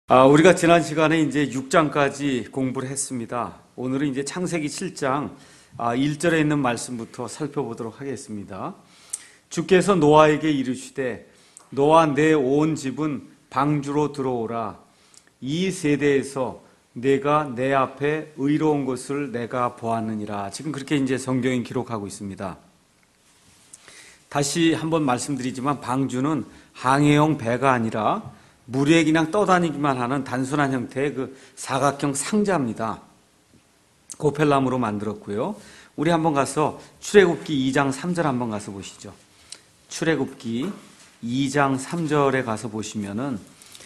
우리가 지난 시간에 이제 6장까지 공부를 했습니다. 오늘은 이제 창세기 7장 1절에 있는 말씀부터 살펴보도록 하겠습니다. 주께서 노아에게 이르시되 너와 내 온 집은 방주로 들어오라. 이 세대에서 내가 내 앞에 의로운 것을 내가 보았느니라. 지금 그렇게 이제 성경이 기록하고 있습니다. 다시 한번 말씀드리지만 방주는 항해용 배가 아니라 물 위에 그냥 떠다니기만 하는 단순한 형태의 그 사각형 상자입니다. 고펠나무로 만들었고요. 우리 한번 가서 출애굽기 2장 3절 한번 가서 보시죠. 출애굽기 2장 3절에 가서 보시면은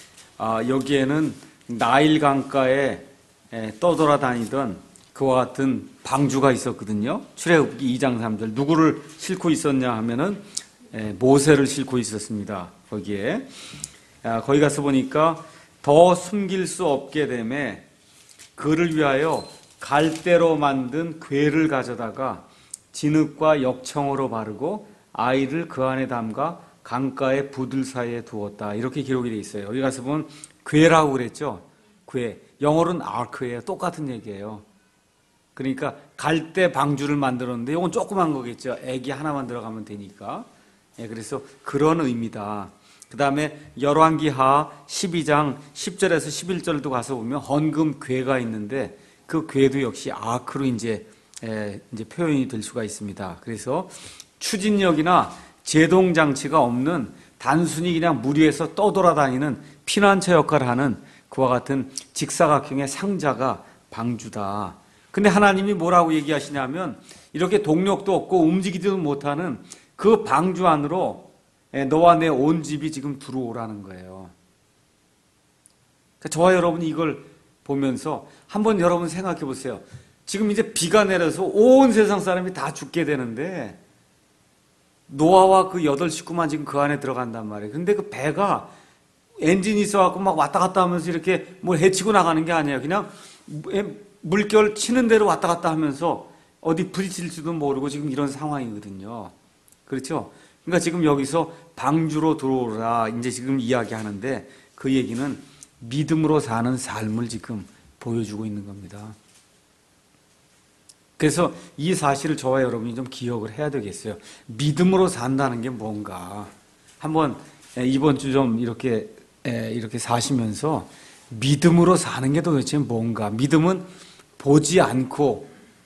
여기에는 나일 강가에 떠돌아다니던 그와 같은 방주가 있었거든요. 출애굽기 2장 3절 누구를 싣고 있었냐 하면은 모세를 싣고 있었습니다. 거기에 거기 가서 보니까 더 숨길 수 없게 되매 그를 위하여 갈대로 만든 궤를 가져다가 진흙과 역청으로 바르고 아이를 그 안에 담가 강가의 부들 사이에 두었다. 이렇게 기록이 되어 있어요. 여기 가서 보면 궤라고 그랬죠. 궤. 영어로는 아크예요. 똑같은 얘기예요. 그러니까 갈대 방주를 만들었는데 이건 조그만 거겠죠. 애기 하나만 들어가면 되니까. 그래서 그런 의미다. 그 다음에 열왕기하 12장 10절에서 11절도 가서 보면 헌금 궤가 있는데 그 궤도 역시 아크로 이제 표현이 될 수가 있습니다. 그래서 추진력이나 제동 장치가 없는 단순히 그냥 물 위에서 떠돌아다니는 피난처 역할을 하는 그와 같은 직사각형의 상자가 방주다. 근데 하나님이 뭐라고 얘기하시냐면 이렇게 동력도 없고 움직이지도 못하는 그 방주 안으로 너와 내 온 집이 지금 들어오라는 거예요. 그러니까 저와 여러분이 이걸 보면서 한번 여러분 생각해 보세요. 지금 이제 비가 내려서 온 세상 사람이 다 죽게 되는데 노아와 그 8식구만 지금 그 안에 들어간단 말이에요. 근데 그 배가 엔진이 있어갖고 막 왔다 갔다 하면서 이렇게 뭘 헤치고 나가는 게 아니에요. 그냥 물결 치는 대로 왔다 갔다 하면서 어디 부딪힐지도 모르고 지금 이런 상황이거든요. 그렇죠? 그러니까 지금 여기서 방주로 들어오라 이제 지금 이야기하는데 그 얘기는 믿음으로 사는 삶을 지금 보여주고 있는 겁니다. 그래서 이 사실을 저와 여러분이 좀 기억을 해야 되겠어요. 믿음으로 산다는 게 뭔가 한번 이번 주 좀 이렇게 사시면서 믿음으로 사는 게 도대체 뭔가. 믿음은 보지 않고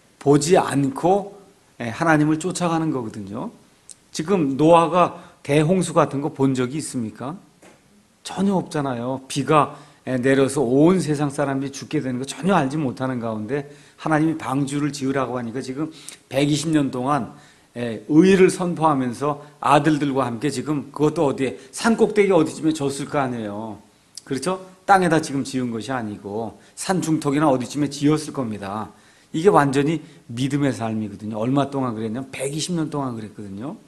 하나님을 쫓아가는 거거든요. 지금 노아가 대홍수 같은 거 본 적이 있습니까? 전혀 없잖아요. 비가 내려서 온 세상 사람들이 죽게 되는 거 전혀 알지 못하는 가운데 하나님이 방주를 지으라고 하니까 지금 120년 동안 의를 선포하면서 아들들과 함께 지금 그것도 어디에 산꼭대기 어디쯤에 졌을 거 아니에요. 그렇죠? 땅에다 지금 지은 것이 아니고 산 중턱이나 어디쯤에 지었을 겁니다. 이게 완전히 믿음의 삶이거든요. 얼마 동안 그랬냐면 120년 동안 그랬거든요.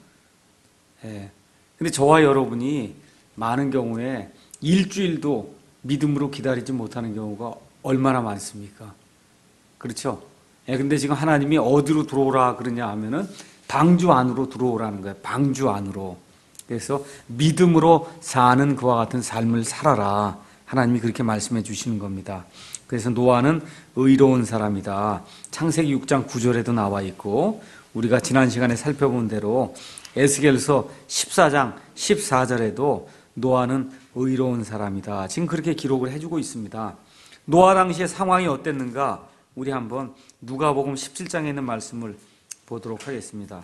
근데 저와 여러분이 많은 경우에 일주일도 믿음으로 기다리지 못하는 경우가 얼마나 많습니까? 그렇죠? 근데 지금 하나님이 어디로 들어오라 그러냐 하면은 방주 안으로 들어오라는 거예요. 방주 안으로. 그래서 믿음으로 사는 그와 같은 삶을 살아라. 하나님이 그렇게 말씀해 주시는 겁니다. 그래서 노아는 의로운 사람이다. 창세기 6장 9절에도 나와 있고 우리가 지난 시간에 살펴본 대로 에스겔서 14장 14절에도 노아는 의로운 사람이다. 지금 그렇게 기록을 해주고 있습니다. 노아 당시의 상황이 어땠는가? 우리 한번 누가복음 17장에 있는 말씀을 보도록 하겠습니다.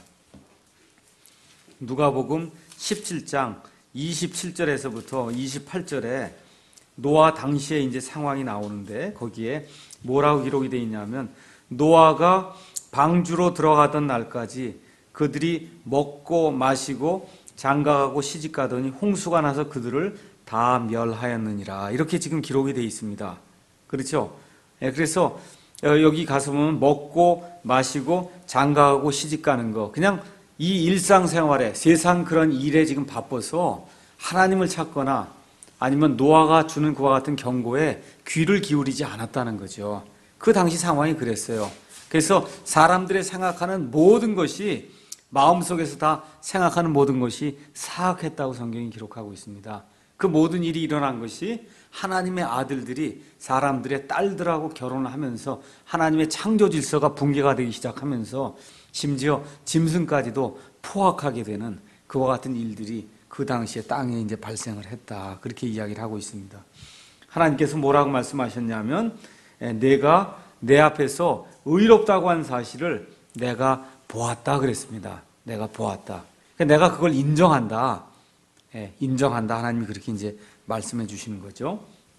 누가복음 17장 27절에서부터 28절에 노아 당시에 이제 상황이 나오는데 거기에 뭐라고 기록이 되어 있냐면 노아가 방주로 들어가던 날까지 그들이 먹고 마시고 장가가고 시집가더니 홍수가 나서 그들을 다 멸하였느니라. 이렇게 지금 기록이 되어 있습니다. 그렇죠? 그래서 여기 가서 보면 먹고 마시고 장가가고 시집가는 거 그냥 이 일상생활에 세상 그런 일에 지금 바빠서 하나님을 찾거나 아니면 노아가 주는 그와 같은 경고에 귀를 기울이지 않았다는 거죠. 그 당시 상황이 그랬어요. 그래서 사람들의 생각하는 모든 것이 마음속에서 다 생각하는 모든 것이 사악했다고 성경이 기록하고 있습니다. 그 모든 일이 일어난 것이 하나님의 아들들이 사람들의 딸들하고 결혼을 하면서 하나님의 창조 질서가 붕괴가 되기 시작하면서 심지어 짐승까지도 포악하게 되는 그와 같은 일들이 그 당시에 땅에 이제 발생을 했다. 그렇게 이야기를 하고 있습니다. 하나님께서 뭐라고 말씀하셨냐면 내가 내 앞에서 의롭다고 한 사실을 내가 보았다 그랬습니다. 내가 보았다. 내가 그걸 인정한다. 인정한다. 하나님이 그렇게 이제 말씀해 주시는 거죠.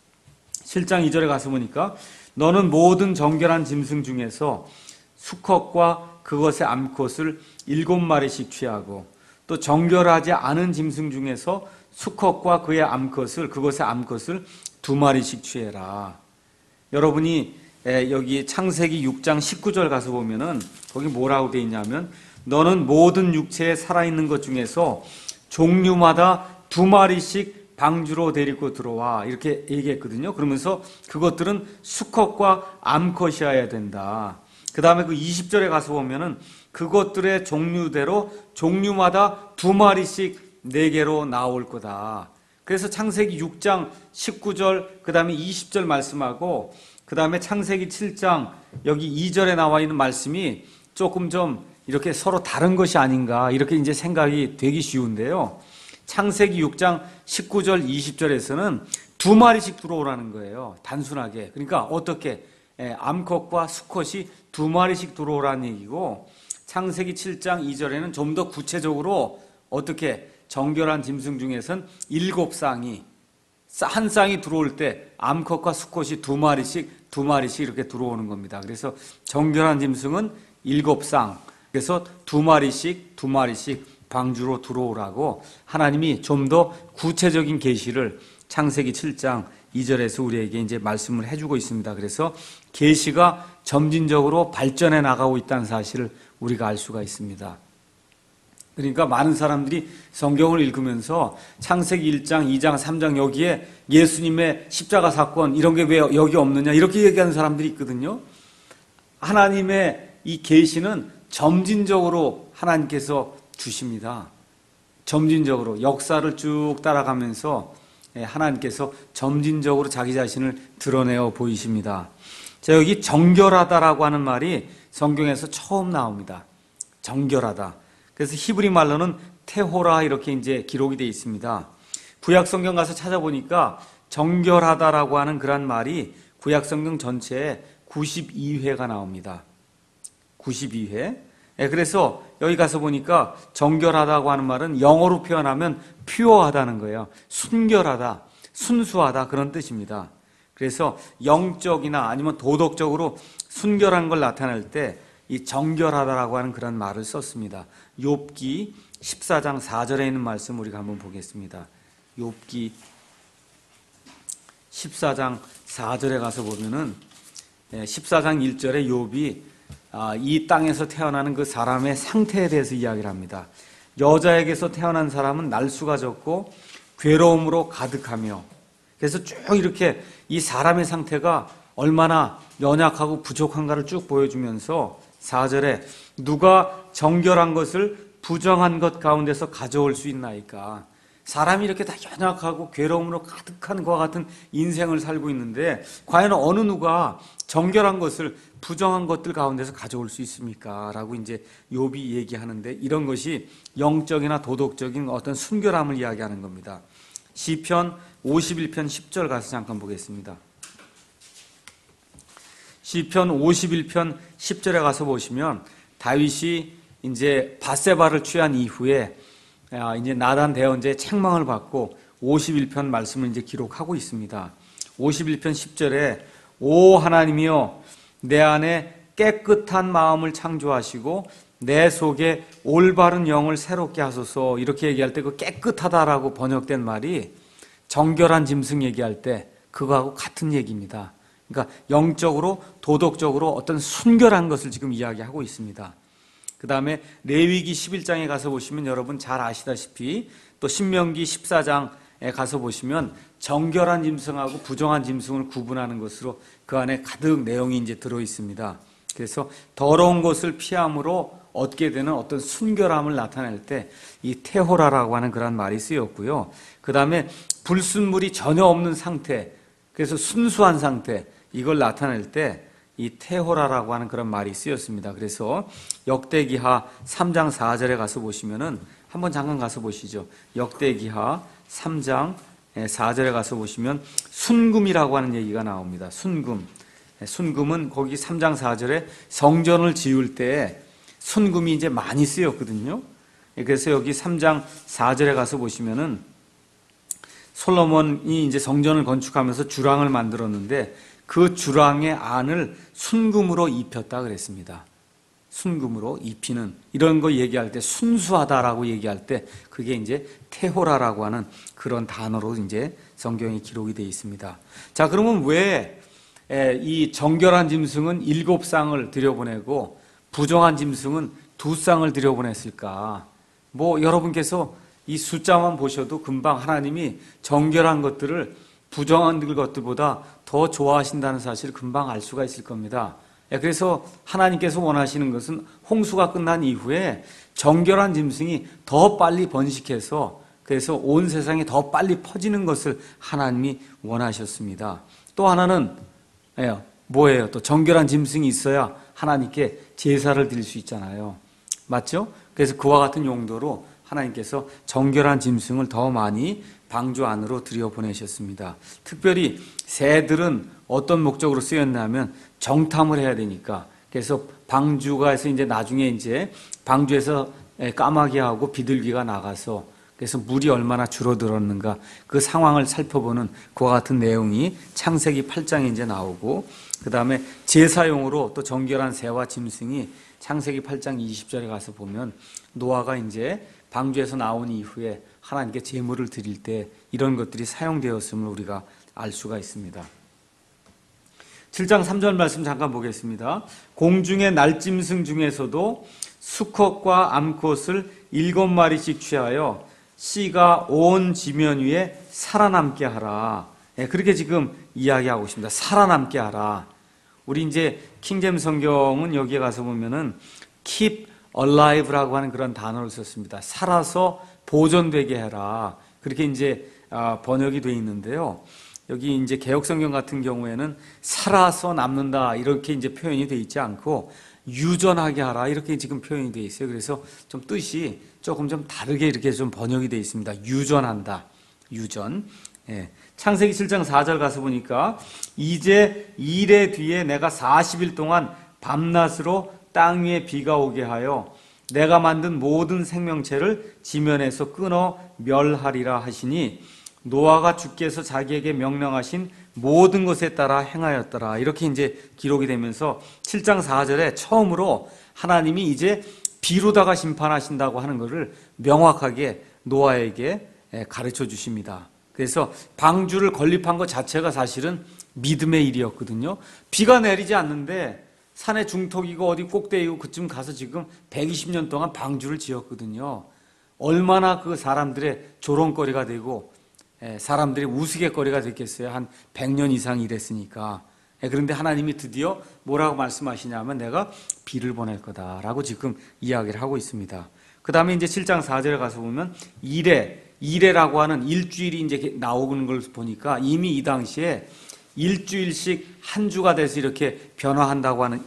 7장 2절에 가서 보니까 너는 모든 정결한 짐승 중에서 수컷과 그것의 암컷을 7마리씩 취하고 또 정결하지 않은 짐승 중에서 수컷과 그의 암컷을 그것의 암컷을 2마리씩 취해라. 여러분이 여기 창세기 6장 19절 가서 보면은 거기 뭐라고 되어 있냐면 너는 모든 육체에 살아있는 것 중에서 종류마다 2마리씩 방주로 데리고 들어와 이렇게 얘기했거든요. 그러면서 그것들은 수컷과 암컷이어야 된다. 그 다음에 그 20절에 가서 보면은 그것들의 종류대로 종류마다 2마리씩 내게로 나올 거다. 그래서 창세기 6장 19절 그 다음에 20절 말씀하고 그 다음에 창세기 7장 여기 2절에 나와 있는 말씀이 조금 좀 이렇게 서로 다른 것이 아닌가 이렇게 이제 생각이 되기 쉬운데요. 창세기 6장 19절 20절에서는 2마리씩 들어오라는 거예요. 단순하게. 그러니까 어떻게 암컷과 수컷이 2마리씩 들어오라는 얘기고 창세기 7장 2절에는 좀 더 구체적으로 어떻게 정결한 짐승 중에선 7쌍이 한 쌍이 들어올 때 암컷과 수컷이 2마리씩 이렇게 들어오는 겁니다. 그래서 정결한 짐승은 7쌍 그래서 2마리씩 방주로 들어오라고 하나님이 좀 더 구체적인 계시를 창세기 7장 2절에서 우리에게 이제 말씀을 해주고 있습니다. 그래서 계시가 점진적으로 발전해 나가고 있다는 사실을 우리가 알 수가 있습니다. 그러니까 많은 사람들이 성경을 읽으면서 창세기 1장, 2장, 3장 여기에 예수님의 십자가 사건 이런 게 왜 여기 없느냐 이렇게 얘기하는 사람들이 있거든요. 하나님의 이 계시는 점진적으로 하나님께서 주십니다. 점진적으로 역사를 쭉 따라가면서 하나님께서 점진적으로 자기 자신을 드러내어 보이십니다. 자, 여기 정결하다라고 하는 말이 성경에서 처음 나옵니다. 정결하다. 그래서 히브리 말로는 테호라 이렇게 이제 기록이 되어 있습니다. 구약 성경 가서 찾아보니까 정결하다라고 하는 그런 말이 구약 성경 전체에 92회가 나옵니다. 92회. 그래서 여기 가서 보니까 정결하다고 하는 말은 영어로 표현하면 퓨어하다는 거예요. 순결하다, 순수하다 그런 뜻입니다. 그래서 영적이나 아니면 도덕적으로 순결한 걸 나타낼 때 이 정결하다라고 하는 그런 말을 썼습니다. 욥기 14장 4절에 있는 말씀 우리가 한번 보겠습니다. 욥기 14장 4절에 가서 보면은 14장 1절에 욥이 이 땅에서 태어나는 그 사람의 상태에 대해서 이야기를 합니다. 여자에게서 태어난 사람은 날수가 적고 괴로움으로 가득하며 그래서 쭉 이렇게 이 사람의 상태가 얼마나 연약하고 부족한가를 쭉 보여주면서 4절에 누가 정결한 것을 부정한 것 가운데서 가져올 수 있나이까. 사람이 이렇게 다 연약하고 괴로움으로 가득한 것과 같은 인생을 살고 있는데 과연 어느 누가 정결한 것을 부정한 것들 가운데서 가져올 수 있습니까? 라고 이제 욥이 얘기하는데 이런 것이 영적이나 도덕적인 어떤 순결함을 이야기하는 겁니다. 시편 51편 10절 가서 잠깐 보겠습니다. 시편 51편 10절에 가서 보시면 다윗이 이제 밧세바를 취한 이후에 이제 나단 대언자의 책망을 받고 51편 말씀을 이제 기록하고 있습니다. 51편 10절에 오 하나님이여 내 안에 깨끗한 마음을 창조하시고 내 속에 올바른 영을 새롭게 하소서 이렇게 얘기할 때 그 깨끗하다라고 번역된 말이 정결한 짐승 얘기할 때 그거하고 같은 얘기입니다. 그러니까 영적으로 도덕적으로 어떤 순결한 것을 지금 이야기하고 있습니다. 그 다음에 레위기 11장에 가서 보시면 여러분 잘 아시다시피 또 신명기 14장에 가서 보시면 정결한 짐승하고 부정한 짐승을 구분하는 것으로 그 안에 가득 내용이 이제 들어 있습니다. 그래서 더러운 것을 피함으로 얻게 되는 어떤 순결함을 나타낼 때 이 테호라라고 하는 그런 말이 쓰였고요. 그 다음에 불순물이 전혀 없는 상태, 그래서 순수한 상태, 이걸 나타낼 때 이 테호라라고 하는 그런 말이 쓰였습니다. 그래서 역대기하 3장 4절에 가서 보시면은 한번 잠깐 가서 보시죠. 역대기하 3장 4절에 가서 보시면 순금이라고 하는 얘기가 나옵니다. 순금. 순금은 거기 3장 4절에 성전을 지을 때 순금이 이제 많이 쓰였거든요. 그래서 여기 3장 4절에 가서 보시면은 솔로몬이 이제 성전을 건축하면서 주랑을 만들었는데 그 주랑의 안을 순금으로 입혔다 그랬습니다. 순금으로 입히는 이런 거 얘기할 때 순수하다라고 얘기할 때 그게 이제 테호라라고 하는 그런 단어로 이제 성경에 기록이 되어 있습니다. 자, 그러면 왜 이 정결한 짐승은 7쌍을 들여보내고 부정한 짐승은 2쌍을 들여보냈을까? 뭐 여러분께서 이 숫자만 보셔도 금방 하나님이 정결한 것들을 부정한 것들보다 더 좋아하신다는 사실을 금방 알 수가 있을 겁니다. 그래서 하나님께서 원하시는 것은 홍수가 끝난 이후에 정결한 짐승이 더 빨리 번식해서 그래서 온 세상에 더 빨리 퍼지는 것을 하나님이 원하셨습니다. 또 하나는 뭐예요? 또 정결한 짐승이 있어야 하나님께 제사를 드릴 수 있잖아요. 맞죠? 그래서 그와 같은 용도로 하나님께서 정결한 짐승을 더 많이 방주 안으로 들여보내셨습니다. 특별히 새들은 어떤 목적으로 쓰였냐면 정탐을 해야 되니까. 그래서 방주가에서 이제 나중에 이제 방주에서 까마귀하고 비둘기가 나가서 그래서 물이 얼마나 줄어들었는가 그 상황을 살펴보는 그와 같은 내용이 창세기 8장에 이제 나오고, 그 다음에 제사용으로 또 정결한 새와 짐승이 창세기 8장 20절에 가서 보면 노아가 이제 방주에서 나온 이후에 하나님께 제물을 드릴 때 이런 것들이 사용되었음을 우리가 알 수가 있습니다. 7장 3절 말씀 잠깐 보겠습니다. 공중의 날짐승 중에서도 수컷과 암컷을 7마리씩 취하여 씨가 온 지면 위에 살아남게 하라. 그렇게 지금 이야기하고 있습니다. 살아남게 하라. 우리 이제 킹제임스 성경은 여기에 가서 보면은 keep alive라고 하는 그런 단어를 썼습니다. 살아서 보존되게 해라. 그렇게 이제 번역이 되어 있는데요. 여기 이제 개역성경 같은 경우에는 살아서 남는다 이렇게 이제 표현이 되어 있지 않고 유전하게 하라 이렇게 지금 표현이 되어 있어요. 그래서 좀 뜻이 조금 좀 다르게 이렇게 좀 번역이 되어 있습니다. 유전한다. 유전. 창세기 7장 4절 가서 보니까 이제 이레 뒤에 내가 40일 동안 밤낮으로 땅 위에 비가 오게 하여 내가 만든 모든 생명체를 지면에서 끊어 멸하리라 하시니 노아가 주께서 자기에게 명령하신 모든 것에 따라 행하였더라. 이렇게 이제 기록이 되면서 7장 4절에 처음으로 하나님이 이제 비로다가 심판하신다고 하는 것을 명확하게 노아에게 가르쳐 주십니다. 그래서 방주를 건립한 것 자체가 사실은 믿음의 일이었거든요. 비가 내리지 않는데 산의 중턱이고 어디 꼭대기고 그쯤 가서 지금 120년 동안 방주를 지었거든요. 얼마나 그 사람들의 조롱거리가 되고 사람들의 우스갯거리가 됐겠어요. 한 100년 이상 일했으니까. 그런데 하나님이 드디어 뭐라고 말씀하시냐면 내가 비를 보낼 거다라고 지금 이야기를 하고 있습니다. 그 다음에 이제 7장 4절에 가서 보면 이레라고 하는 일주일이 이제 나오는 걸 보니까 이미 이 당시에 일주일씩 한 주가 돼서 이렇게 변화한다고 하는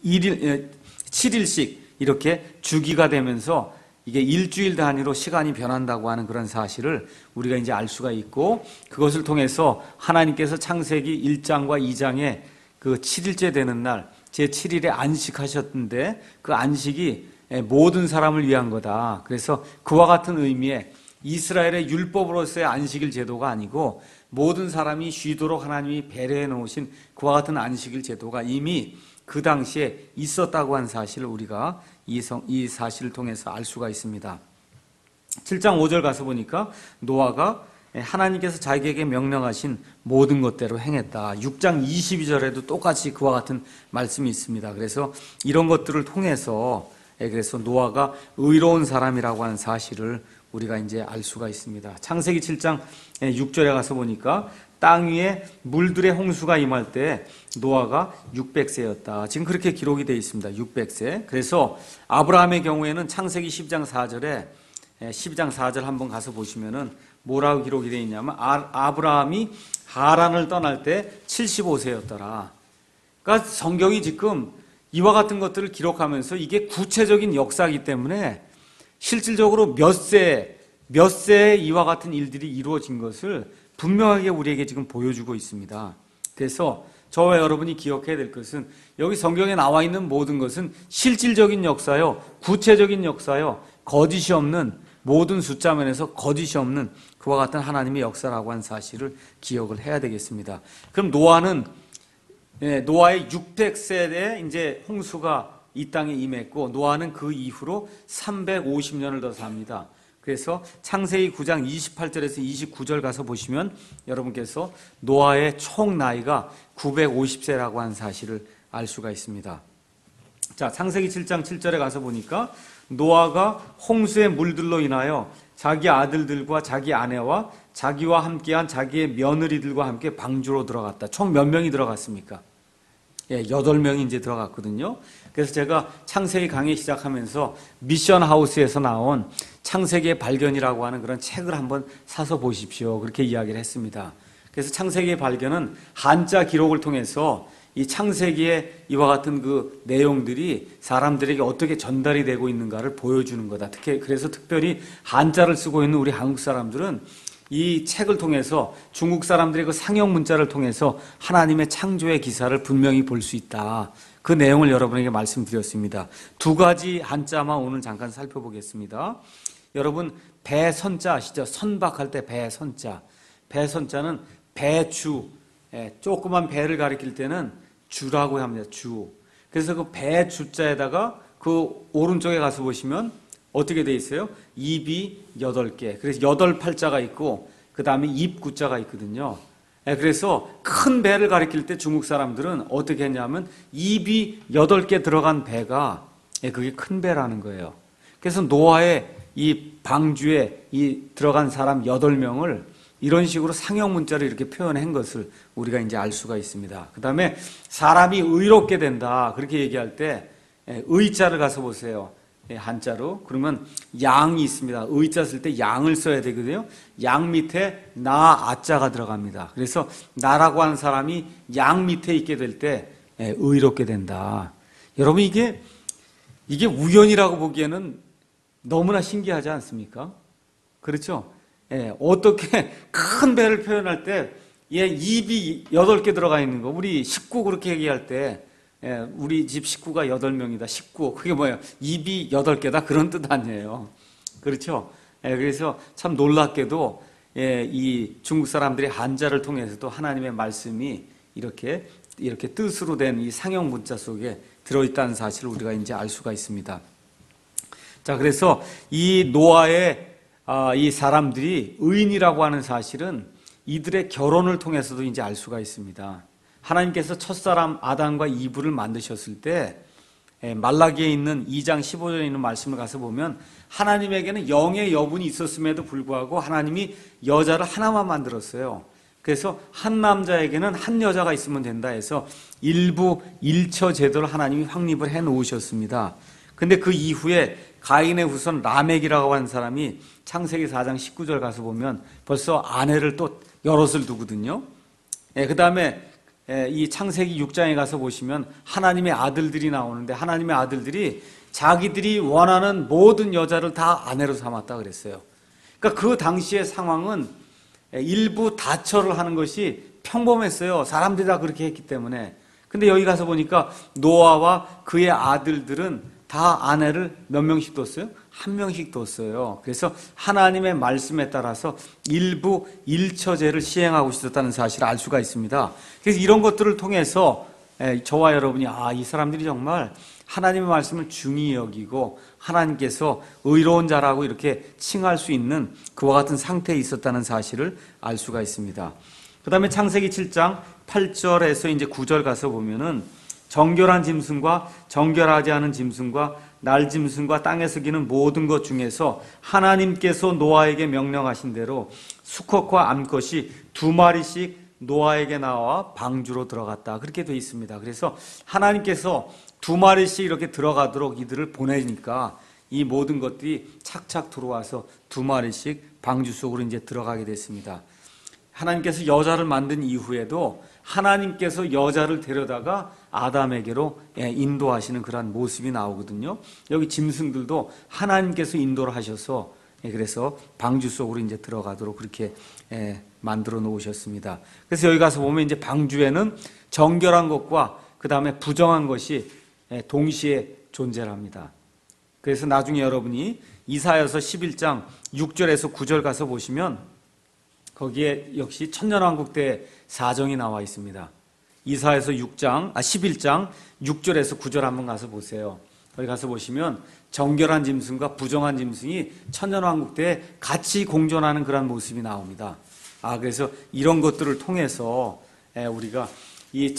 7일씩 이렇게 주기가 되면서 이게 일주일 단위로 시간이 변한다고 하는 그런 사실을 우리가 이제 알 수가 있고, 그것을 통해서 하나님께서 창세기 1장과 2장에 그 7일째 되는 날 제7일에 안식하셨는데 그 안식이 모든 사람을 위한 거다. 그래서 그와 같은 의미의 이스라엘의 율법으로서의 안식일 제도가 아니고 모든 사람이 쉬도록 하나님이 배려해 놓으신 그와 같은 안식일 제도가 이미 그 당시에 있었다고 한 사실을 우리가 이 사실을 통해서 알 수가 있습니다. 7장 5절 가서 보니까 노아가 하나님께서 자기에게 명령하신 모든 것대로 행했다. 6장 22절에도 똑같이 그와 같은 말씀이 있습니다. 그래서 이런 것들을 통해서 그래서 노아가 의로운 사람이라고 하는 사실을 우리가 이제 알 수가 있습니다. 창세기 7장 6절에 가서 보니까 땅 위에 물들의 홍수가 임할 때 노아가 600세였다. 지금 그렇게 기록이 되어 있습니다. 600세. 그래서 아브라함의 경우에는 창세기 10장 4절에 12장 4절 한번 가서 보시면은 뭐라고 기록이 되어 있냐면 아브라함이 하란을 떠날 때 75세였더라. 그러니까 성경이 지금 이와 같은 것들을 기록하면서 이게 구체적인 역사이기 때문에 실질적으로 몇 세에 이와 같은 일들이 이루어진 것을 분명하게 우리에게 지금 보여주고 있습니다. 그래서 저와 여러분이 기억해야 될 것은 여기 성경에 나와 있는 모든 것은 실질적인 역사요, 구체적인 역사요, 거짓이 없는, 모든 숫자면에서 거짓이 없는 그와 같은 하나님의 역사라고 하는 사실을 기억을 해야 되겠습니다. 그럼 노아의 600세에 이제 홍수가 이 땅에 임했고, 노아는 그 이후로 350년을 더 삽니다. 그래서 창세기 9장 28절에서 29절 가서 보시면 여러분께서 노아의 총 나이가 950세라고 하는 사실을 알 수가 있습니다. 자, 창세기 7장 7절에 가서 보니까 노아가 홍수의 물들로 인하여 자기 아들들과 자기 아내와 자기와 함께한 자기의 며느리들과 함께 방주로 들어갔다. 총 몇 명이 들어갔습니까? 8명이 이제 들어갔거든요. 그래서 제가 창세기 강의 시작하면서 미션 하우스에서 나온 창세기의 발견이라고 하는 그런 책을 한번 사서 보십시오. 그렇게 이야기를 했습니다. 그래서 창세기의 발견은 한자 기록을 통해서 이 창세기의 이와 같은 그 내용들이 사람들에게 어떻게 전달이 되고 있는가를 보여주는 거다. 그래서 특별히 한자를 쓰고 있는 우리 한국 사람들은 이 책을 통해서 중국 사람들의 그 상형 문자를 통해서 하나님의 창조의 기사를 분명히 볼 수 있다. 그 내용을 여러분에게 말씀드렸습니다. 두 가지 한자만 오늘 잠깐 살펴보겠습니다. 여러분, 배선자 아시죠? 선박할 때 배선자. 배선자는 배주, 조그만 배를 가리킬 때는 주라고 합니다. 주. 그래서 그 배주자에다가 그 오른쪽에 가서 보시면 어떻게 돼 있어요? 입이 8개. 그래서 8팔자가 있고 그 다음에 입구자가 있거든요. 그래서 큰 배를 가리킬 때 중국 사람들은 어떻게 했냐면 입이 8개 들어간 배가 그게 큰 배라는 거예요. 그래서 노아의 이 방주에 이 들어간 사람 8명을 이런 식으로 상형 문자로 이렇게 표현한 것을 우리가 이제 알 수가 있습니다. 그 다음에 사람이 의롭게 된다. 그렇게 얘기할 때 의자를 가서 보세요. 한자로. 그러면 양이 있습니다. 의자 쓸 때 양을 써야 되거든요. 양 밑에 나, 아자가 들어갑니다. 그래서 나라고 하는 사람이 양 밑에 있게 될 때 의롭게 된다. 여러분, 이게 우연이라고 보기에는 너무나 신기하지 않습니까? 그렇죠? 어떻게 큰 배를 표현할 때 입이 8개 들어가 있는 거, 우리 식구 그렇게 얘기할 때 우리 집 식구가 8명이다. 식구. 그게 뭐예요? 입이 8개다. 그런 뜻 아니에요. 그렇죠? 그래서 참 놀랍게도 이 중국 사람들이 한자를 통해서도 하나님의 말씀이 이렇게 뜻으로 된 이 상형 문자 속에 들어있다는 사실을 우리가 이제 알 수가 있습니다. 자, 그래서 이 노아의 이 사람들이 의인이라고 하는 사실은 이들의 결혼을 통해서도 이제 알 수가 있습니다. 하나님께서 첫사람 아담과 이브를 만드셨을 때 말라기에 있는 2장 15절에 있는 말씀을 가서 보면 하나님에게는 영의 여분이 있었음에도 불구하고 하나님이 여자를 하나만 만들었어요. 그래서 한 남자에게는 한 여자가 있으면 된다 해서 일부 일처 제도를 하나님이 확립을 해 놓으셨습니다. 근데 그 이후에 가인의 후손 라멕이라고 하는 사람이 창세기 4장 19절 가서 보면 벌써 아내를 또 여럿을 두거든요. 그 다음에 이 창세기 6장에 가서 보시면 하나님의 아들들이 나오는데 하나님의 아들들이 자기들이 원하는 모든 여자를 다 아내로 삼았다 그랬어요. 그러니까 그 당시의 상황은 일부 다처를 하는 것이 평범했어요. 사람들이 다 그렇게 했기 때문에. 근데 여기 가서 보니까 노아와 그의 아들들은 다 아내를 몇 명씩 뒀어요? 한 명씩 뒀어요. 그래서 하나님의 말씀에 따라서 일부 일처제를 시행하고 있었다는 사실을 알 수가 있습니다. 그래서 이런 것들을 통해서 저와 여러분이 이 사람들이 정말 하나님의 말씀을 중히 여기고 하나님께서 의로운 자라고 이렇게 칭할 수 있는 그와 같은 상태에 있었다는 사실을 알 수가 있습니다. 그 다음에 창세기 7장 8절에서 이제 9절 가서 보면은 정결한 짐승과 정결하지 않은 짐승과 날짐승과 땅에서 기는 모든 것 중에서 하나님께서 노아에게 명령하신 대로 수컷과 암컷이 2마리씩 노아에게 나와 방주로 들어갔다. 그렇게 되어 있습니다. 그래서 하나님께서 2마리씩 이렇게 들어가도록 이들을 보내니까 이 모든 것들이 착착 들어와서 2마리씩 방주 속으로 이제 들어가게 됐습니다. 하나님께서 여자를 만든 이후에도 하나님께서 여자를 데려다가 아담에게로 인도하시는 그런 모습이 나오거든요. 여기 짐승들도 하나님께서 인도를 하셔서 그래서 방주 속으로 이제 들어가도록 그렇게 만들어 놓으셨습니다. 그래서 여기 가서 보면 이제 방주에는 정결한 것과 그 다음에 부정한 것이 동시에 존재를 합니다. 그래서 나중에 여러분이 이사야서 11장 6절에서 9절 가서 보시면 거기에 역시 천년왕국 때 사정이 나와 있습니다. 이사야서 11장 6절에서 9절 한번 가서 보세요. 거기 가서 보시면 정결한 짐승과 부정한 짐승이 천년왕국 때 같이 공존하는 그런 모습이 나옵니다. 그래서 이런 것들을 통해서 우리가 이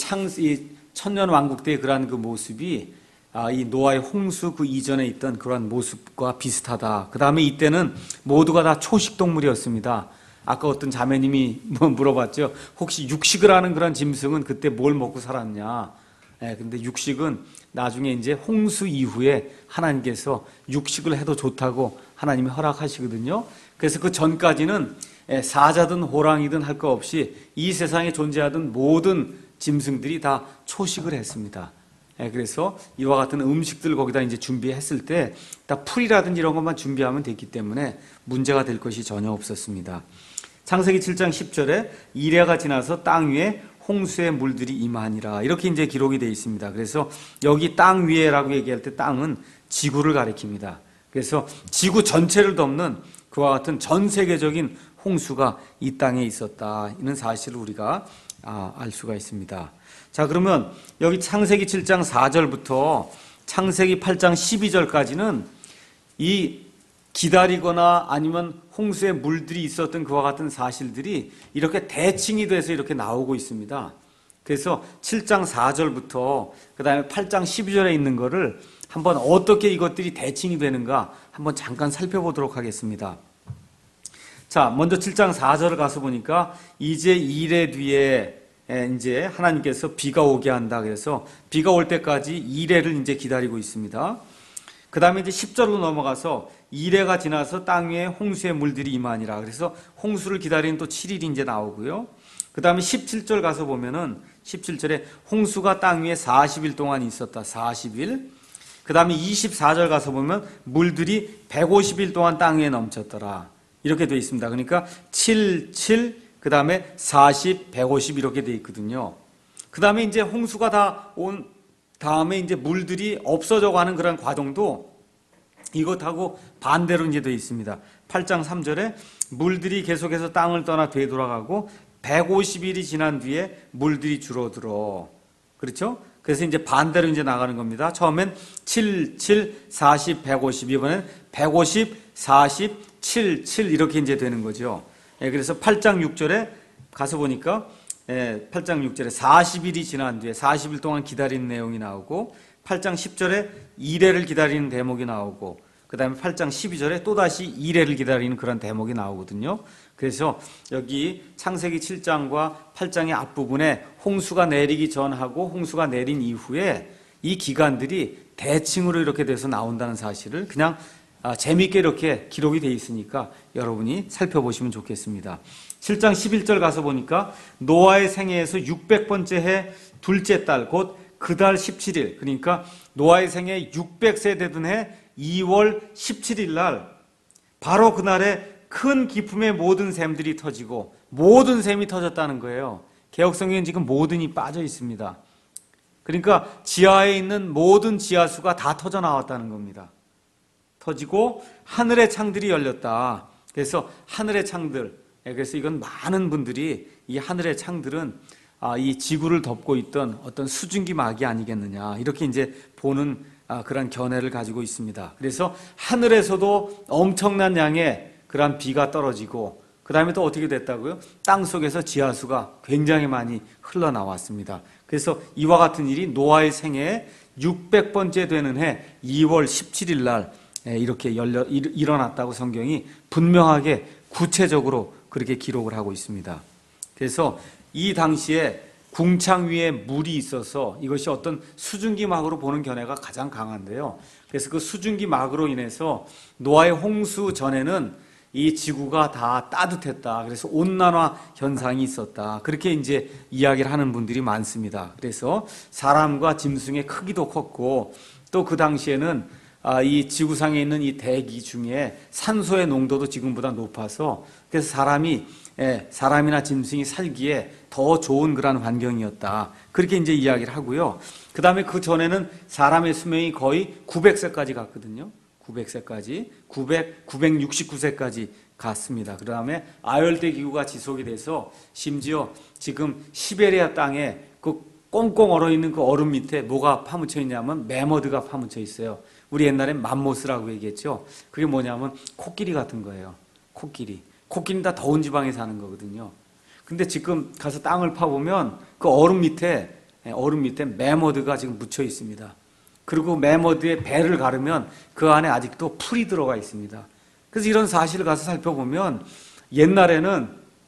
천년왕국 때의 그러한 그 모습이 이 노아의 홍수 그 이전에 있던 그런 모습과 비슷하다. 그 다음에 이때는 모두가 다 초식동물이었습니다. 아까 어떤 자매님이 물어봤죠. 혹시 육식을 하는 그런 짐승은 그때 뭘 먹고 살았냐? 근데 육식은 나중에 이제 홍수 이후에 하나님께서 육식을 해도 좋다고 하나님이 허락하시거든요. 그래서 그 전까지는 사자든 호랑이든 할 거 없이 이 세상에 존재하던 모든 짐승들이 다 초식을 했습니다. 그래서 이와 같은 음식들 거기다 이제 준비했을 때 다 풀이라든지 이런 것만 준비하면 됐기 때문에 문제가 될 것이 전혀 없었습니다. 창세기 7장 10절에 이레가 지나서 땅 위에 홍수의 물들이 임하니라 이렇게 이제 기록이 되어 있습니다. 그래서 여기 땅 위에라고 얘기할 때 땅은 지구를 가리킵니다. 그래서 지구 전체를 덮는 그와 같은 전 세계적인 홍수가 이 땅에 있었다. 이는 사실을 우리가 알 수가 있습니다. 자, 그러면 여기 창세기 7장 4절부터 창세기 8장 12절까지는 이 기다리거나 아니면 홍수의 물들이 있었던 그와 같은 사실들이 이렇게 대칭이 돼서 이렇게 나오고 있습니다. 그래서 7장 4절부터 그 다음에 8장 12절에 있는 거를 한번 어떻게 이것들이 대칭이 되는가 한번 잠깐 살펴보도록 하겠습니다. 자, 먼저 7장 4절을 가서 보니까 이제 이레 뒤에 이제 하나님께서 비가 오게 한다. 그래서 비가 올 때까지 이레를 이제 기다리고 있습니다. 그 다음에 이제 10절로 넘어가서 이레가 지나서 땅 위에 홍수의 물들이 임하니라. 그래서 홍수를 기다리는 또 7일이 이제 나오고요. 그 다음에 17절 가서 보면은 17절에 홍수가 땅 위에 40일 동안 있었다. 40일. 그 다음에 24절 가서 보면 물들이 150일 동안 땅 위에 넘쳤더라. 이렇게 되어 있습니다. 그러니까 7, 그 다음에 40, 150 이렇게 되어 있거든요. 그 다음에 이제 홍수가 다 온 다음에 이제 물들이 없어져 가는 그런 과정도 이것하고 반대로 이제 되어 있습니다. 8장 3절에 물들이 계속해서 땅을 떠나 되돌아가고 150일이 지난 뒤에 물들이 줄어들어. 그렇죠? 그래서 이제 반대로 이제 나가는 겁니다. 처음엔 7, 40, 150 이번엔 150, 40, 7 이렇게 이제 되는 거죠. 그래서 8장 6절에 가서 보니까 8장 6절에 40일이 지난 뒤에 40일 동안 기다리는 내용이 나오고 8장 10절에 이레를 기다리는 대목이 나오고 그 다음에 8장 12절에 또다시 이레를 기다리는 그런 대목이 나오거든요. 그래서 여기 창세기 7장과 8장의 앞부분에 홍수가 내리기 전하고 홍수가 내린 이후에 이 기간들이 대칭으로 이렇게 돼서 나온다는 사실을 그냥 재미있게 이렇게 기록이 되어 있으니까 여러분이 살펴보시면 좋겠습니다. 7장 11절 가서 보니까 노아의 생애에서 600번째 해 둘째 달 곧 그 달 17일 그러니까 노아의 생애 600세 되던 해 2월 17일 날 바로 그날에 큰 기품의 모든 샘들이 터지고 모든 샘이 터졌다는 거예요. 개역성경은 지금 모든이 빠져 있습니다. 그러니까 지하에 있는 모든 지하수가 다 터져 나왔다는 겁니다. 터지고 하늘의 창들이 열렸다. 그래서 하늘의 창들, 그래서 이건 많은 분들이 이 하늘의 창들은 이 지구를 덮고 있던 어떤 수증기 막이 아니겠느냐 이렇게 이제 보는 그런 견해를 가지고 있습니다. 그래서 하늘에서도 엄청난 양의 그런 비가 떨어지고 그 다음에 또 어떻게 됐다고요? 땅 속에서 지하수가 굉장히 많이 흘러나왔습니다. 그래서 이와 같은 일이 노아의 생애에 600번째 되는 해 2월 17일 날 이렇게 일어났다고 성경이 분명하게 구체적으로 그렇게 기록을 하고 있습니다. 그래서 이 당시에 궁창 위에 물이 있어서 이것이 어떤 수증기 막으로 보는 견해가 가장 강한데요. 그래서 그 수증기 막으로 인해서 노아의 홍수 전에는 이 지구가 다 따뜻했다. 그래서 온난화 현상이 있었다. 그렇게 이제 이야기를 하는 분들이 많습니다. 그래서 사람과 짐승의 크기도 컸고 또 그 당시에는 이 지구상에 있는 이 대기 중에 산소의 농도도 지금보다 높아서 그래서 사람이나 짐승이 살기에 더 좋은 그런 환경이었다. 그렇게 이제 이야기를 하고요. 그 다음에 그 전에는 사람의 수명이 거의 900세까지 갔거든요. 900세까지, 969세까지 갔습니다. 그 다음에 아열대 기후가 지속이 돼서 심지어 지금 시베리아 땅에 그 꽁꽁 얼어있는 그 얼음 밑에 뭐가 파묻혀 있냐면 매머드가 파묻혀 있어요. 우리 옛날엔 맘모스라고 얘기했죠. 그게 뭐냐면 코끼리 같은 거예요. 코끼리는 다 더운 지방에 사는 거거든요. 근데 지금 가서 땅을 파보면 그 얼음 밑에 매머드가 지금 묻혀 있습니다. 그리고 매머드의 배를 가르면 그 안에 아직도 풀이 들어가 있습니다. 그래서 이런 사실을 가서 살펴보면 옛날에는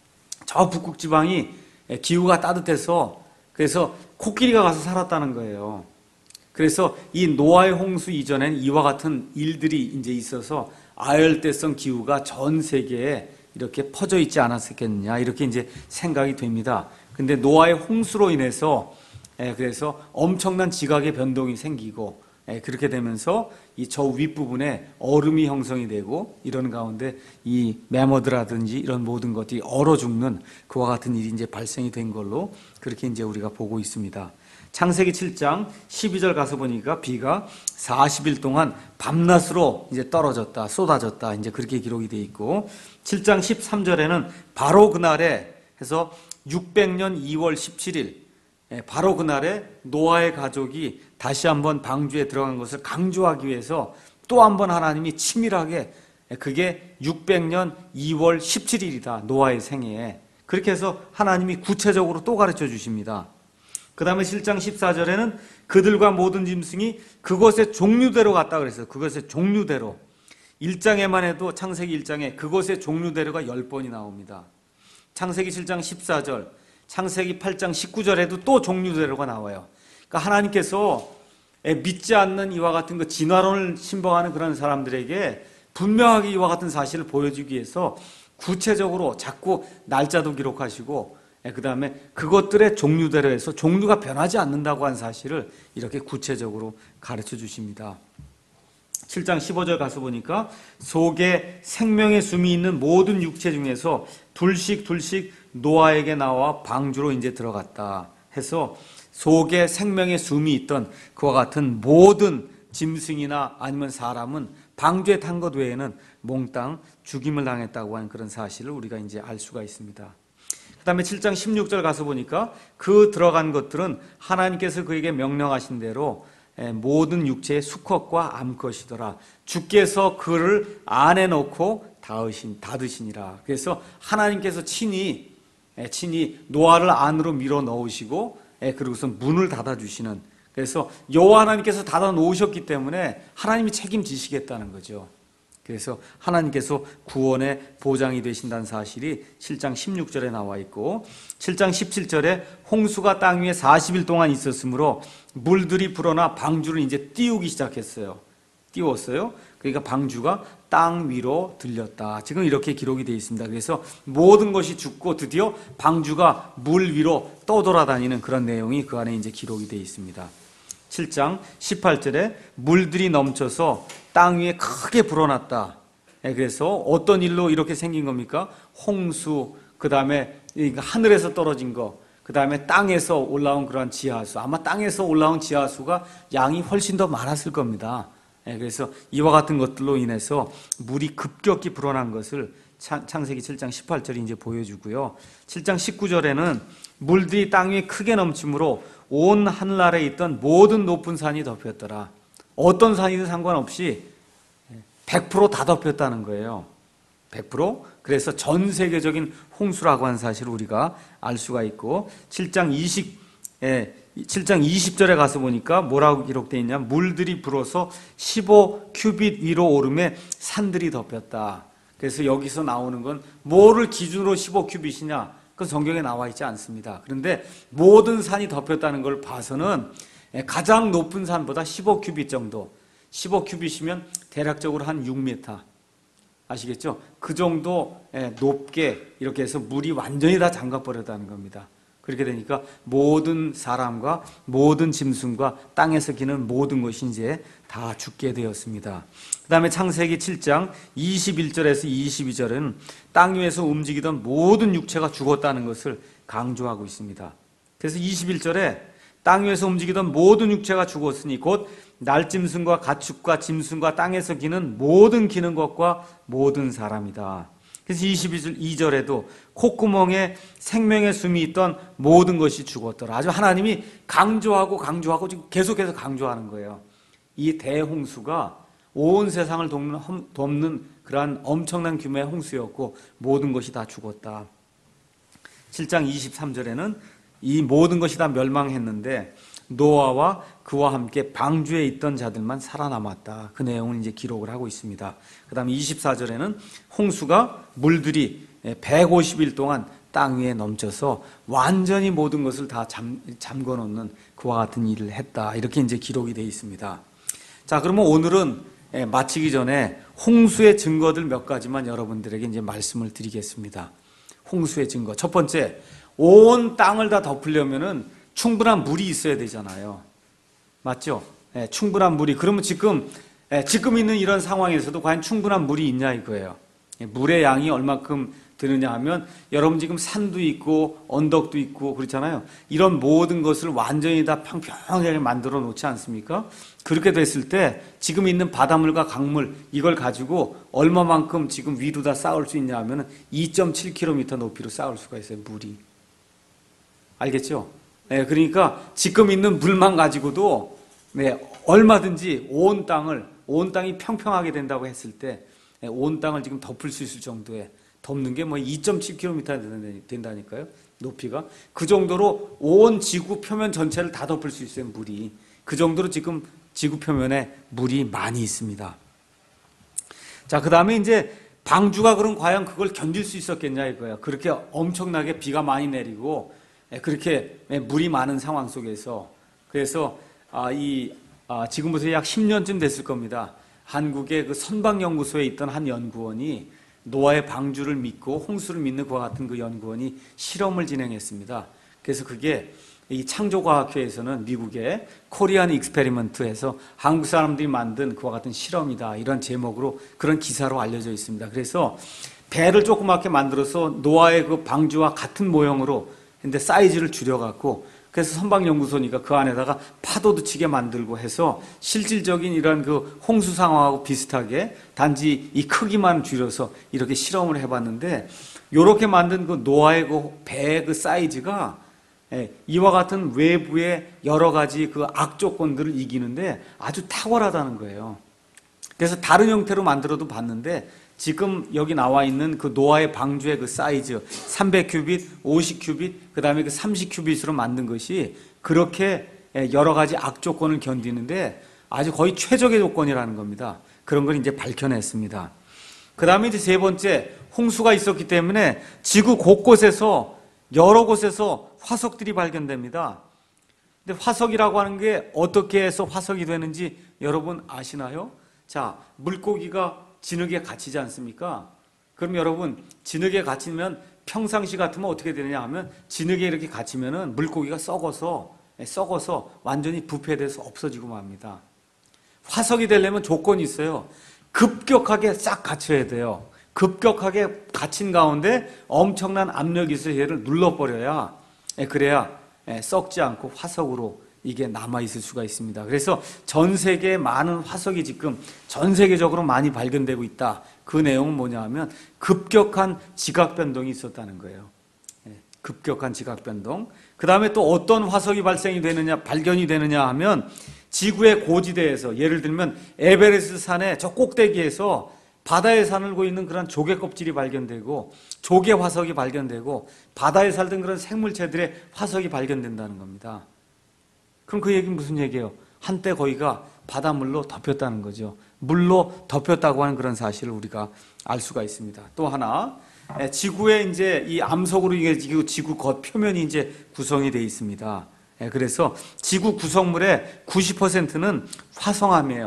저 북극 지방이 기후가 따뜻해서 그래서 코끼리가 가서 살았다는 거예요. 그래서 이 노아의 홍수 이전엔 이와 같은 일들이 이제 있어서 아열대성 기후가 전 세계에 이렇게 퍼져 있지 않았겠느냐 이렇게 이제 생각이 됩니다. 근데 노아의 홍수로 인해서 그래서 엄청난 지각의 변동이 생기고 그렇게 되면서 이 저 윗부분에 얼음이 형성이 되고 이런 가운데 이 매머드라든지 이런 모든 것들이 얼어 죽는 그와 같은 일이 이제 발생이 된 걸로 그렇게 이제 우리가 보고 있습니다. 창세기 7장 12절 가서 보니까 비가 40일 동안 밤낮으로 이제 떨어졌다, 쏟아졌다, 이제 그렇게 기록이 되어 있고 7장 13절에는 바로 그날에 해서 600년 2월 17일 바로 그날에 노아의 가족이 다시 한번 방주에 들어간 것을 강조하기 위해서 또 한번 하나님이 치밀하게 그게 600년 2월 17일이다. 노아의 생애에. 그렇게 해서 하나님이 구체적으로 또 가르쳐 주십니다. 그 다음에 7장 14절에는 그들과 모든 짐승이 그것의 종류대로 갔다 그랬어요. 그것의 종류대로. 1장에만 해도 창세기 1장에 그것의 종류대로가 10번이 나옵니다. 창세기 7장 14절, 창세기 8장 19절에도 또 종류대로가 나와요. 그러니까 하나님께서 믿지 않는 이와 같은 그 진화론을 신봉하는 그런 사람들에게 분명하게 이와 같은 사실을 보여주기 위해서 구체적으로 자꾸 날짜도 기록하시고 그 다음에 그것들의 종류대로 해서 종류가 변하지 않는다고 한 사실을 이렇게 구체적으로 가르쳐 주십니다. 7장 15절 가서 보니까 속에 생명의 숨이 있는 모든 육체 중에서 둘씩 노아에게 나와 방주로 이제 들어갔다 해서 속에 생명의 숨이 있던 그와 같은 모든 짐승이나 아니면 사람은 방주에 탄 것 외에는 몽땅 죽임을 당했다고 하는 그런 사실을 우리가 이제 알 수가 있습니다. 그 다음에 7장 16절 가서 보니까 그 들어간 것들은 하나님께서 그에게 명령하신 대로 모든 육체의 수컷과 암컷이더라. 주께서 그를 안에 넣고 닫으시니라. 그래서 하나님께서 친히 노아를 안으로 밀어 넣으시고 그리고서 문을 닫아주시는 그래서 여호와 하나님께서 닫아 놓으셨기 때문에 하나님이 책임지시겠다는 거죠. 그래서 하나님께서 구원의 보장이 되신다는 사실이 7장 16절에 나와 있고 7장 17절에 홍수가 땅 위에 40일 동안 있었으므로 물들이 불어나 방주를 이제 띄우기 시작했어요. 띄웠어요. 그러니까 방주가 땅 위로 들렸다. 지금 이렇게 기록이 되어 있습니다. 그래서 모든 것이 죽고 드디어 방주가 물 위로 떠돌아다니는 그런 내용이 그 안에 이제 기록이 되어 있습니다. 7장 18절에 물들이 넘쳐서 땅 위에 크게 불어났다. 그래서 어떤 일로 이렇게 생긴 겁니까? 홍수, 그 다음에 하늘에서 떨어진 거, 그 다음에 땅에서 올라온 그러한 지하수. 아마 땅에서 올라온 지하수가 양이 훨씬 더 많았을 겁니다. 그래서 이와 같은 것들로 인해서 물이 급격히 불어난 것을 창세기 7장 18절이 이제 보여주고요. 7장 19절에는 물들이 땅 위에 크게 넘침으로 온 하늘아래에 있던 모든 높은 산이 덮였더라. 어떤 산이든 상관없이 100% 다 덮였다는 거예요. 100%. 그래서 전 세계적인 홍수라고 하는 사실을 우리가 알 수가 있고 7장 20절에 가서 보니까 뭐라고 기록되어 있냐? 물들이 불어서 15큐빗 위로 오름에 산들이 덮였다. 그래서 여기서 나오는 건 뭐를 기준으로 15큐빗이냐? 그건 성경에 나와 있지 않습니다. 그런데 모든 산이 덮였다는 걸 봐서는 가장 높은 산보다 15큐빗 정도, 15큐빗이면 대략적으로 한 6m, 아시겠죠? 그 정도 높게 이렇게 해서 물이 완전히 다 잠가버렸다는 겁니다. 그렇게 되니까 모든 사람과 모든 짐승과 땅에서 기는 모든 것이 이제 다 죽게 되었습니다. 그 다음에 창세기 7장 21절에서 22절은 땅 위에서 움직이던 모든 육체가 죽었다는 것을 강조하고 있습니다. 그래서 21절에 땅 위에서 움직이던 모든 육체가 죽었으니 곧 날짐승과 가축과 짐승과 땅에서 기는 모든 기는 것과 모든 사람이다. 그래서 22절에도 콧구멍에 생명의 숨이 있던 모든 것이 죽었더라. 아주 하나님이 강조하고 지금 계속해서 강조하는 거예요. 이 대홍수가 온 세상을 덮는 그러한 엄청난 규모의 홍수였고 모든 것이 다 죽었다. 7장 23절에는 이 모든 것이 다 멸망했는데 노아와 그와 함께 방주에 있던 자들만 살아남았다. 그 내용을 이제 기록을 하고 있습니다. 그 다음에 24절에는 홍수가 물들이 150일 동안 땅 위에 넘쳐서 완전히 모든 것을 다 잠궈 놓는 그와 같은 일을 했다. 이렇게 이제 기록이 되어 있습니다. 자, 그러면 오늘은 마치기 전에 홍수의 증거들 몇 가지만 여러분들에게 이제 말씀을 드리겠습니다. 홍수의 증거. 첫 번째, 온 땅을 다 덮으려면은 충분한 물이 있어야 되잖아요. 맞죠? 충분한 물이. 그러면 지금 있는 이런 상황에서도 과연 충분한 물이 있냐 이거예요. 물의 양이 얼마큼 되느냐 하면 여러분 지금 산도 있고 언덕도 있고 그렇잖아요. 이런 모든 것을 완전히 다 평평하게 만들어 놓지 않습니까? 그렇게 됐을 때 지금 있는 바닷물과 강물 이걸 가지고 얼마만큼 지금 위로 다 쌓을 수 있냐 하면 2.7km 높이로 쌓을 수가 있어요. 물이. 알겠죠? 그러니까 지금 있는 물만 가지고도 얼마든지 온 땅이 평평하게 된다고 했을 때 온 땅을 지금 덮을 수 있을 정도의 덮는 게 뭐 2.7km 된다니까요. 높이가. 그 정도로 온 지구 표면 전체를 다 덮을 수 있어요. 물이. 그 정도로 지금 지구 표면에 물이 많이 있습니다. 자, 그 다음에 이제 방주가 그럼 과연 그걸 견딜 수 있었겠냐 이거예요. 그렇게 엄청나게 비가 많이 내리고 그렇게 물이 많은 상황 속에서. 그래서 지금부터 약 10년쯤 됐을 겁니다. 한국의 그 선박연구소에 있던 한 연구원이 노아의 방주를 믿고 홍수를 믿는 그와 같은 그 연구원이 실험을 진행했습니다. 그래서 그게 이 창조과학회에서는 미국의 코리안 익스페리먼트에서 한국 사람들이 만든 그와 같은 실험이다. 이런 제목으로 그런 기사로 알려져 있습니다. 그래서 배를 조그맣게 만들어서 노아의 그 방주와 같은 모형으로 근데 사이즈를 줄여갖고 그래서 선박연구소니까 그 안에다가 파도도 치게 만들고 해서 실질적인 이런 그 홍수 상황하고 비슷하게 단지 이 크기만 줄여서 이렇게 실험을 해봤는데 이렇게 만든 그 노아의 그 배의 그 사이즈가 이와 같은 외부의 여러 가지 그 악조건들을 이기는데 아주 탁월하다는 거예요. 그래서 다른 형태로 만들어도 봤는데 지금 여기 나와 있는 그 노아의 방주의 그 사이즈 300큐빗, 50큐빗, 그 다음에 그 30큐빗으로 만든 것이 그렇게 여러 가지 악조건을 견디는데 아주 거의 최적의 조건이라는 겁니다. 그런 걸 이제 밝혀냈습니다. 그 다음에 이제 세 번째, 홍수가 있었기 때문에 지구 곳곳에서 여러 곳에서 화석들이 발견됩니다. 근데 화석이라고 하는 게 어떻게 해서 화석이 되는지 여러분 아시나요? 자, 물고기가 진흙에 갇히지 않습니까? 그럼 여러분 진흙에 갇히면 평상시 같으면 어떻게 되느냐 하면 진흙에 이렇게 갇히면은 물고기가 썩어서 완전히 부패돼서 없어지고 맙니다. 화석이 되려면 조건이 있어요. 급격하게 싹 갇혀야 돼요. 급격하게 갇힌 가운데 엄청난 압력이 있어서 얘를 눌러버려야 그래야 썩지 않고 화석으로 이게 남아있을 수가 있습니다. 그래서 전 세계에 많은 화석이 지금 전 세계적으로 많이 발견되고 있다. 그 내용은 뭐냐 하면 급격한 지각 변동이 있었다는 거예요. 급격한 지각 변동. 그 다음에 또 어떤 화석이 발견이 되느냐 하면 지구의 고지대에서 예를 들면 에베레스트 산의 저 꼭대기에서 바다에 살고 있는 그런 조개 껍질이 발견되고 조개 화석이 발견되고 바다에 살던 그런 생물체들의 화석이 발견된다는 겁니다. 그럼 그 얘기는 무슨 얘기예요? 한때 거기가 바닷물로 덮였다는 거죠. 물로 덮였다고 하는 그런 사실을 우리가 알 수가 있습니다. 또 하나, 지구의 이제 이 암석으로 이게 지구 겉 표면이 이제 구성이 되어 있습니다. 그래서 지구 구성물의 90%는 화성암이에요.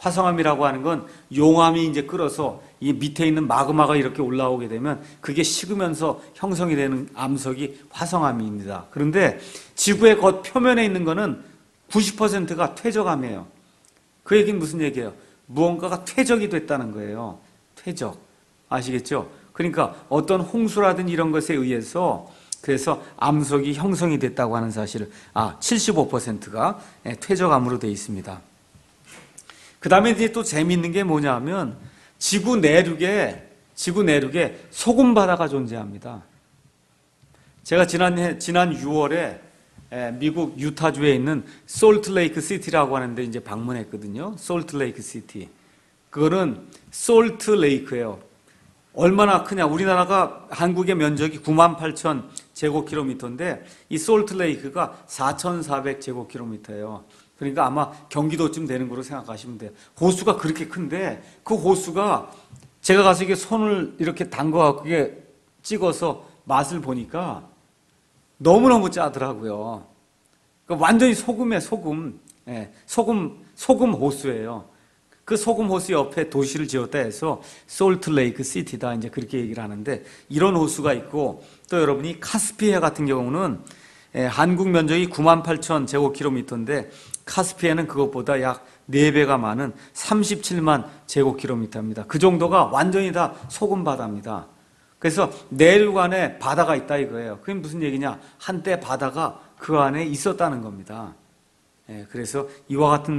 화성암이라고 하는 건 용암이 이제 끓어서 이 밑에 있는 마그마가 이렇게 올라오게 되면 그게 식으면서 형성이 되는 암석이 화성암입니다. 그런데 지구의 겉 표면에 있는 거는 90%가 퇴적암이에요. 그 얘기는 무슨 얘기예요? 무언가가 퇴적이 됐다는 거예요. 퇴적. 아시겠죠? 그러니까 어떤 홍수라든 이런 것에 의해서 그래서 암석이 형성이 됐다고 하는 사실을 75%가 퇴적암으로 되어 있습니다. 그 다음에 이제 또 재미있는 게 뭐냐 하면 지구 내륙에 소금 바다가 존재합니다. 제가 지난 6월에 미국 유타주에 있는 솔트레이크 시티라고 하는데 이제 방문했거든요. 솔트레이크 시티. 그거는 솔트레이크예요. 얼마나 크냐? 우리나라가 한국의 면적이 98,000 제곱킬로미터인데 이 솔트레이크가 4,400 제곱킬로미터예요. 그러니까 아마 경기도쯤 되는 거로 생각하시면 돼요. 호수가 그렇게 큰데 그 호수가 제가 가서 이게 손을 이렇게 담궈갖고 이게 찍어서 맛을 보니까 너무너무 짜더라고요. 그러니까 완전히 소금에 소금. 소금 호수예요. 그 소금 호수 옆에 도시를 지었다 해서 솔트레이크 시티다 이제 그렇게 얘기를 하는데 이런 호수가 있고 또 여러분이 카스피해 같은 경우는 한국 면적이 98,000 제곱킬로미터인데 카스피해는 그것보다 약 4배가 많은 37만 제곱킬로미터입니다. 그 정도가 완전히 다 소금 바다입니다. 그래서 내륙 안에 바다가 있다 이거예요. 그게 무슨 얘기냐? 한때 바다가 그 안에 있었다는 겁니다. 그래서 이와 같은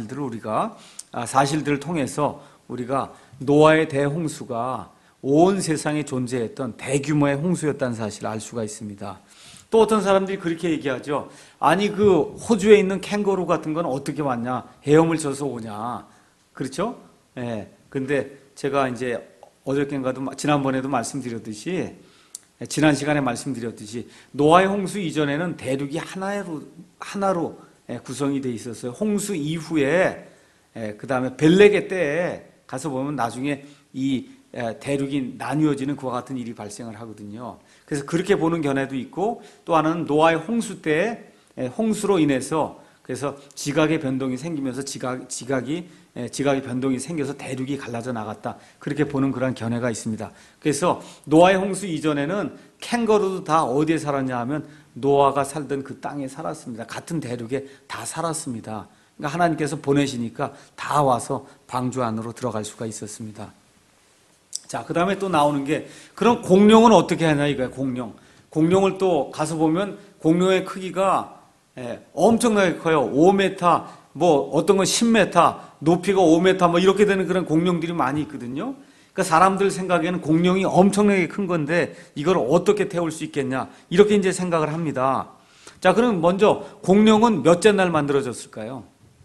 사실들을 통해서 우리가 노아의 대홍수가 온 세상에 존재했던 대규모의 홍수였다는 사실을 알 수가 있습니다. 또 어떤 사람들이 그렇게 얘기하죠. 아니 그 호주에 있는 캥거루 같은 건 어떻게 왔냐? 헤엄을 쳐서 오냐? 그렇죠? 근데 제가 이제 어저께인가도 지난번에도 말씀드렸듯이 지난 시간에 말씀드렸듯이 노아의 홍수 이전에는 대륙이 하나로 구성이 돼 있었어요. 홍수 이후에 그 다음에 벨레게 때에 가서 보면 나중에 이 대륙이 나뉘어지는 그와 같은 일이 발생을 하거든요. 그래서 그렇게 보는 견해도 있고 또 하나는 노아의 홍수 때에 홍수로 인해서 그래서 지각의 변동이 생기면서 지각이 변동이 생겨서 대륙이 갈라져 나갔다. 그렇게 보는 그런 견해가 있습니다. 그래서 노아의 홍수 이전에는 캥거루도 다 어디에 살았냐 하면 노아가 살던 그 땅에 살았습니다. 같은 대륙에 다 살았습니다. 그러니까 하나님께서 보내시니까 다 와서 방주 안으로 들어갈 수가 있었습니다. 자, 그 다음에 또 나오는 게 그럼 공룡은 어떻게 하냐 이거야. 공룡을 또 가서 보면 공룡의 크기가 엄청나게 커요. 5m, 뭐 어떤 건 10m, 높이가 5m 뭐 이렇게 되는 그런 공룡들이 많이 있거든요. 그러니까 사람들 생각에는 공룡이 엄청나게 큰 건데 이걸 어떻게 태울 수 있겠냐 이렇게 이제 생각을 합니다. 자, 그럼 먼저 공룡은 몇째 날 만들어졌을까요?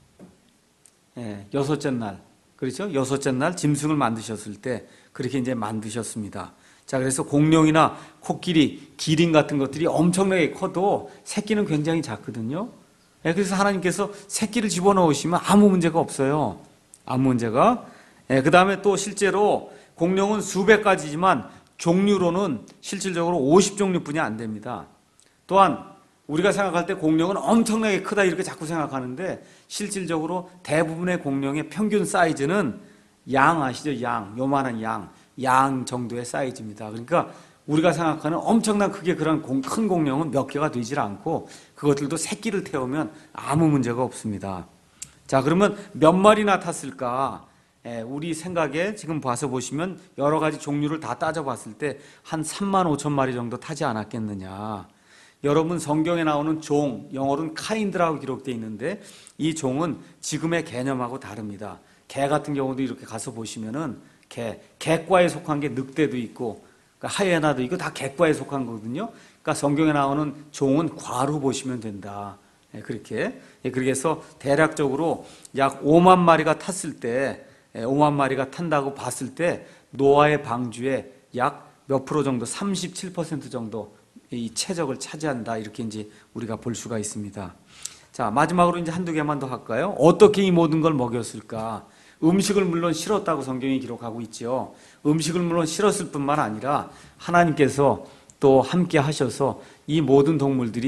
6째 날. 그렇죠? 6째 날 짐승을 만드셨을 때 그렇게 이제 만드셨습니다. 자, 그래서 공룡이나 코끼리, 기린 같은 것들이 엄청나게 커도 새끼는 굉장히 작거든요. 그래서 하나님께서 새끼를 집어넣으시면 아무 문제가 없어요. 아무 문제가. 그 다음에 또 실제로 공룡은 수백 가지지만 종류로는 실질적으로 50종류뿐이 안 됩니다. 또한 우리가 생각할 때 공룡은 엄청나게 크다 이렇게 자꾸 생각하는데 실질적으로 대부분의 공룡의 평균 사이즈는 양 아시죠? 요만한 양 정도의 사이즈입니다. 그러니까 우리가 생각하는 엄청난 크게 그런 큰 공룡은 몇 개가 되질 않고 그것들도 새끼를 태우면 아무 문제가 없습니다. 자, 그러면 몇 마리나 탔을까? 우리 생각에 지금 봐서 보시면 여러 가지 종류를 다 따져봤을 때 한 3만 5천 마리 정도 타지 않았겠느냐. 여러분 성경에 나오는 종, 영어로는 카인드라고 기록되어 있는데 이 종은 지금의 개념하고 다릅니다. 개 같은 경우도 이렇게 가서 보시면은 개과에 속한 게 늑대도 있고 하이에나도 있고 다 개과에 속한 거거든요. 그러니까 성경에 나오는 종은 과로 보시면 된다. 그렇게 해서 대략적으로 약 5만 마리가 탔을 때 5만 마리가 탄다고 봤을 때 노아의 방주에 약 몇 프로 정도 37% 정도 이 최적을 차지한다 이렇게 이제 우리가 볼 수가 있습니다. 자, 마지막으로 이제 한두 개만 더 할까요? 어떻게 이 모든 걸 먹였을까? 음식을 물론 실었다고 성경이 기록하고 있죠. 음식을 물론 실었을 뿐만 아니라 하나님께서 또 함께 하셔서 이 모든 동물들이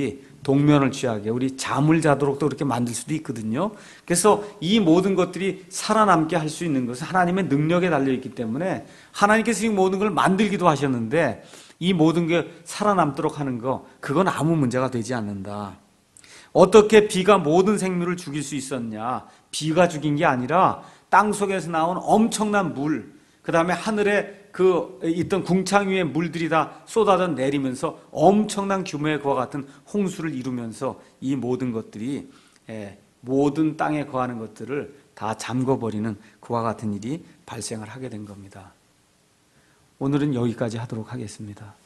동면을 취하게, 우리 잠을 자도록 또 그렇게 만들 수도 있거든요. 그래서 이 모든 것들이 살아남게 할 수 있는 것은 하나님의 능력에 달려있기 때문에 하나님께서 이 모든 걸 만들기도 하셨는데 이 모든 게 살아남도록 하는 거, 그건 아무 문제가 되지 않는다. 어떻게 비가 모든 생물을 죽일 수 있었냐? 비가 죽인 게 아니라 땅 속에서 나온 엄청난 물, 그 다음에 하늘에 있던 궁창 위에 물들이 다 쏟아져 내리면서 엄청난 규모의 그와 같은 홍수를 이루면서 이 모든 것들이 모든 땅에 거하는 것들을 다 잠궈버리는 그와 같은 일이 발생을 하게 된 겁니다. 오늘은 여기까지 하도록 하겠습니다.